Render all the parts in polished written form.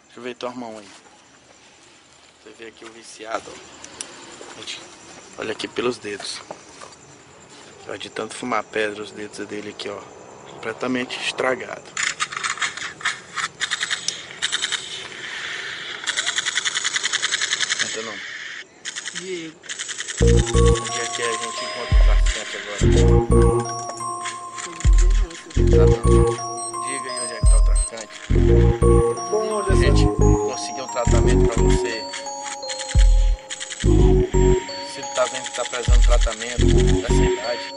Deixa eu ver tua mão aí. Você vê aqui o viciado, ó. Gente, olha aqui pelos dedos. Ó, de tanto fumar pedra, os dedos dele aqui, ó, completamente estragado. Não, não. Diego. Onde é que a gente encontra o traficante agora? Diga aí onde é que tá o traficante. A gente conseguiu um tratamento pra você. Se ele tá vendo que tá precisando de tratamento nessa idade.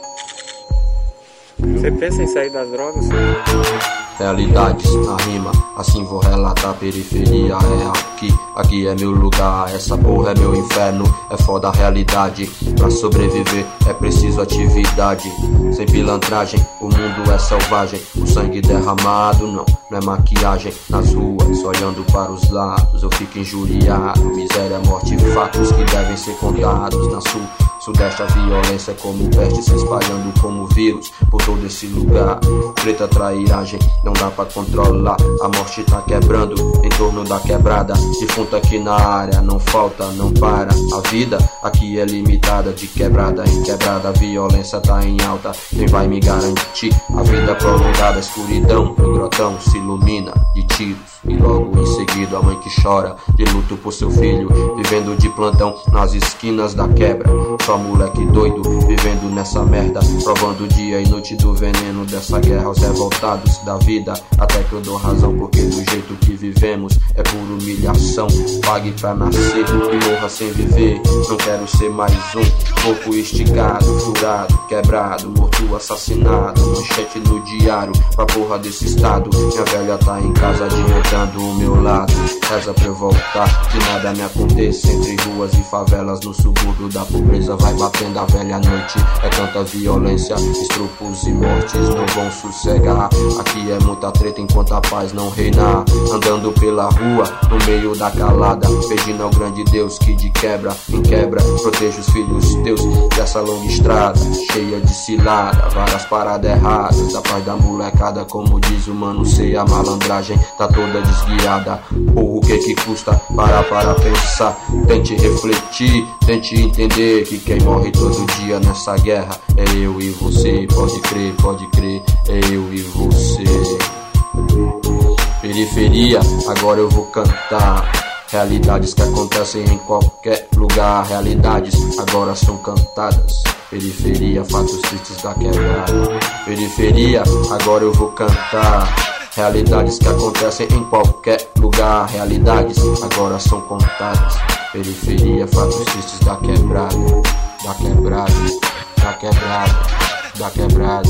Você pensa em sair das drogas? Realidades na rima, assim vou relatar. Periferia é aqui é meu lugar. Essa porra é meu inferno, é foda a realidade. Pra sobreviver é preciso atividade. Sem pilantragem, o mundo é selvagem. O sangue derramado não é maquiagem. Nas ruas, olhando para os lados, eu fico injuriado. Miséria, morte e fatos que devem ser contados. Na Sudeste a violência é como peste, se espalhando como vírus por todo esse lugar. Preta trairagem, não dá pra controlar. A morte tá quebrando em torno da quebrada. Defunto aqui na área, não falta, não para. A vida aqui é limitada, de quebrada em quebrada. A violência tá em alta, quem vai me garantir a vida prolongada? A escuridão, o grotão se ilumina de tiros. E logo em seguida a mãe que chora de luto por seu filho, vivendo de plantão nas esquinas da quebra. Só moleque doido, vivendo nessa merda, provando dia e noite do veneno dessa guerra. Aos revoltados da vida, até que eu dou razão, porque do jeito que vivemos é por humilhação. Pague pra nascer e morra sem viver. Não quero ser mais um corpo esticado, furado, quebrado, morto, assassinado. Manchete no diário pra porra desse estado. Minha velha tá em casa adiantando o meu lado. Reza pra eu voltar, que nada me aconteça. Entre ruas e favelas no subúrbio da pobreza vai batendo a velha noite. É tanta violência, estrupos e mortes não vão sossegar. Aqui é muita treta enquanto a paz não reinar. Andando pela rua, no meio da calada, pedindo ao grande Deus que de quebra em quebra proteja os filhos teus dessa longa estrada cheia de cilada, várias paradas erradas. Da paz da molecada, como diz o mano C, a malandragem tá toda desguiada. Porra, o que custa parar para pensar? Tente refletir, tente entender que quem morre todo dia nessa guerra é eu e você. Pode crer, é eu e você. Periferia, agora eu vou cantar. Realidades que acontecem em qualquer lugar. Realidades agora são cantadas. Periferia, fatos tristes da quebrada. Periferia, agora eu vou cantar. Realidades que acontecem em qualquer lugar. Realidades agora são contadas. Periferia, fatos tristes da quebrada. Da quebrada, da quebrada, da quebrada.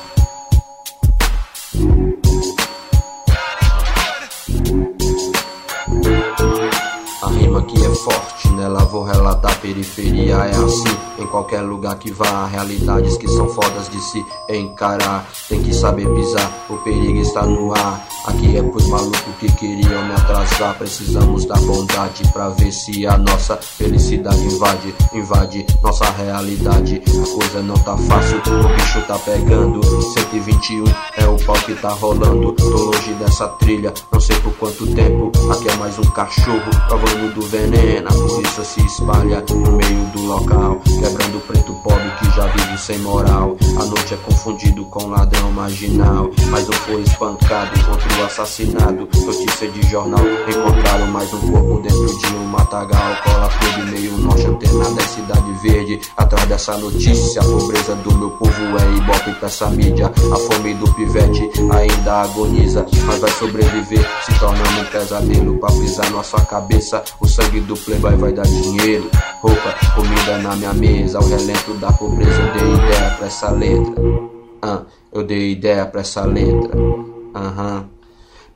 A rima aqui é forte, nela vou relatar. Periferia é assim, em qualquer lugar que vá. Realidades que são fodas de se encarar. Tem que saber pisar, o perigo está no ar. Aqui é pros malucos que queriam me atrasar. Precisamos da bondade pra ver se a nossa felicidade invade nossa realidade. A coisa não tá fácil, o bicho tá pegando. 121 é o pau que tá rolando. Tô longe dessa trilha, não sei por quanto tempo. Aqui é mais um cachorro provando do veneno. A polícia se espalha no meio do local, quebrando o preto pobre que já vive sem moral. A noite é confundido com ladrão marginal. Mais um foi espancado, outro assassinado. Notícia de jornal, encontraram mais um corpo dentro de um matagal. Cola clube, meio norte, antena da cidade verde. Atrás dessa notícia, a pobreza do meu povo é ibope pra essa mídia. A fome do pivete ainda agoniza, mas vai sobreviver, se tornando um pesadelo pra pisar na sua cabeça. O sangue do playboy vai dar dinheiro, roupa, comida na minha mesa. O relento da pobreza, eu dei ideia pra essa letra. Eu dei ideia pra essa letra.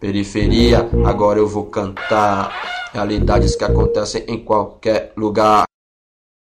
Periferia, agora eu vou cantar. Realidades que acontecem em qualquer lugar.